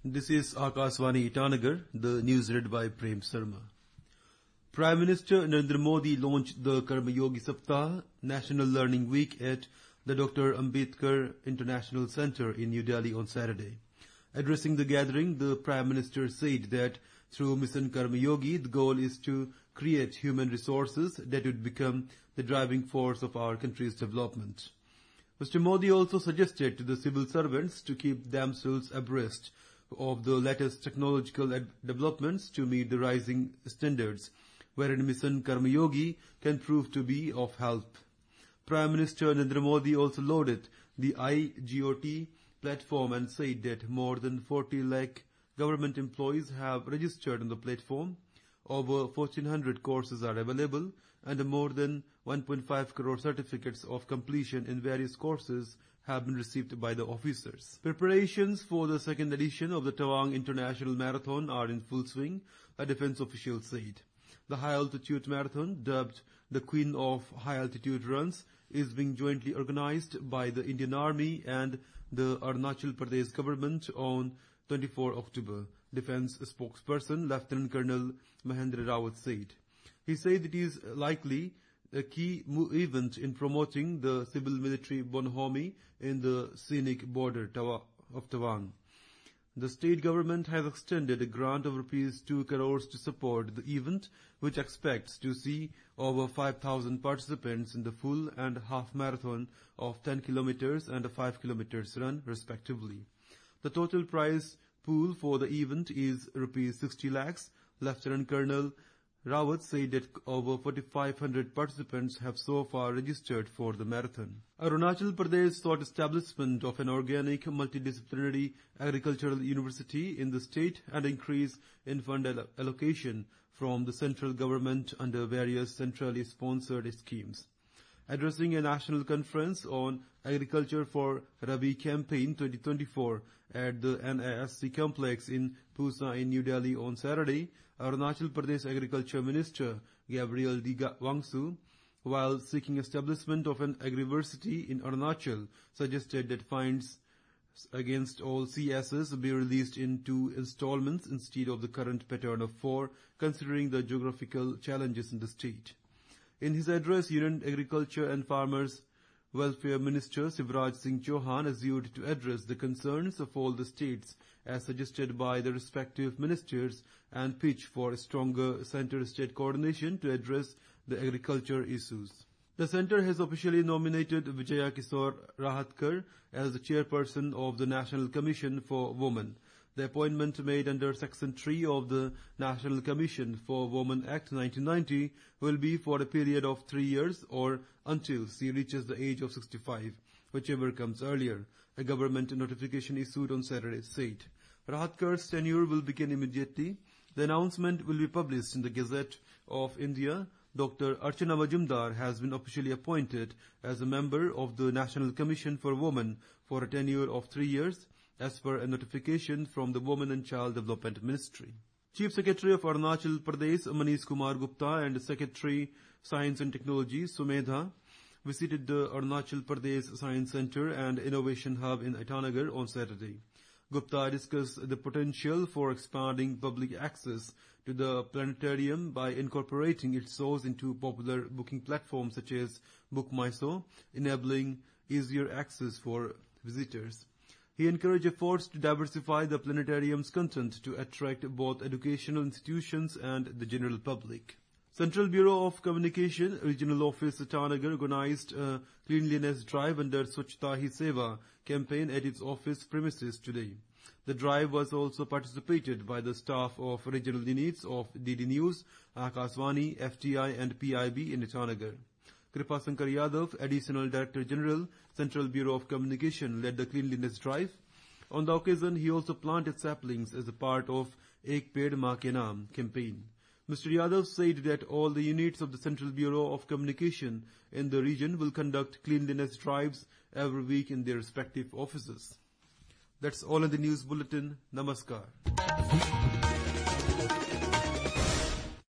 This is Akashvani Itanagar, the news read by Prem Sharma. Prime Minister Narendra Modi launched the Karma Yogi Saptah National Learning Week at the Dr. Ambedkar International Center in New Delhi on Saturday. Addressing the gathering, the Prime Minister said that through Mission Karma Yogi, the goal is to create human resources that would become the driving force of our country's development. Mr. Modi also suggested to the civil servants to keep themselves abreast of the latest technological developments to meet the rising standards, wherein Mission Karma Yogi can prove to be of help. Prime Minister Narendra Modi also lauded the iGOT platform and said that more than 40 lakh government employees have registered on the platform. Over 1,400 courses are available and more than 1.5 crore certificates of completion in various courses have been received by the officers. Preparations for the second edition of the Tawang International Marathon are in full swing, a defense official said. The high-altitude marathon, dubbed the Queen of High-Altitude Runs, is being jointly organized by the Indian Army and the Arunachal Pradesh government on 24 October, Defense spokesperson Lieutenant Colonel Mahendra Rawat said. He said it is likely a key event in promoting the civil-military bonhomie in the scenic border of Tawang. The state government has extended a grant of Rs 2 crores to support the event, which expects to see over 5,000 participants in the full and half marathon of 10 kilometers and a 5 kilometers run, respectively. The total prize pool for the event is Rs 60 lakhs. Lieutenant Colonel Rawat said that over 4,500 participants have so far registered for the marathon. Arunachal Pradesh sought establishment of an organic multidisciplinary agricultural university in the state and increase in fund allocation from the central government under various centrally sponsored schemes. Addressing a national conference on agriculture for Rabi campaign 2024 at the NASC complex in Pusa in New Delhi on Saturday, Arunachal Pradesh Agriculture Minister Gabriel D. Wangsu, while seeking establishment of an agriversity in Arunachal, suggested that fines against all CSs be released in 2 installments instead of the current pattern of 4, considering the geographical challenges in the state. In his address, Union Agriculture and Farmers Welfare Minister Sivraj Singh Chauhan assured to address the concerns of all the states as suggested by the respective ministers and pitch for stronger center-state coordination to address the agriculture issues. The centre has officially nominated Vijaya Kishore Rahatkar as the chairperson of the National Commission for Women. The appointment made under Section 3 of the National Commission for Women Act 1990 will be for a period of 3 years or until she reaches the age of 65, whichever comes earlier, a government notification issued on Saturday said. Rahatkar's tenure will begin immediately. The announcement will be published in the Gazette of India. Dr. Archana Majumdar has been officially appointed as a member of the National Commission for Women for a tenure of 3 years, as per a notification from the Women and Child Development Ministry. Chief Secretary of Arunachal Pradesh Manish Kumar Gupta and Secretary Science and Technology Sumedha visited the Arunachal Pradesh Science Center and Innovation Hub in Itanagar on Saturday. Gupta discussed the potential for expanding public access to the planetarium by incorporating its shows into popular booking platforms such as BookMyShow, enabling easier access for visitors. He encouraged efforts to diversify the planetarium's content to attract both educational institutions and the general public. Central Bureau of Communication, Regional Office Itanagar organized a cleanliness drive under Swachhta Hi Seva campaign at its office premises today. The drive was also participated by the staff of regional units of DD News, Akashvani, FTI and PIB in Itanagar. Kripasankar Yadav, Additional Director General, Central Bureau of Communication, led the cleanliness drive. On the occasion, he also planted saplings as a part of Ek Ped Maa Ke Naam campaign. Mr. Yadav said that all the units of the Central Bureau of Communication in the region will conduct cleanliness drives every week in their respective offices. That's all in the news bulletin. Namaskar.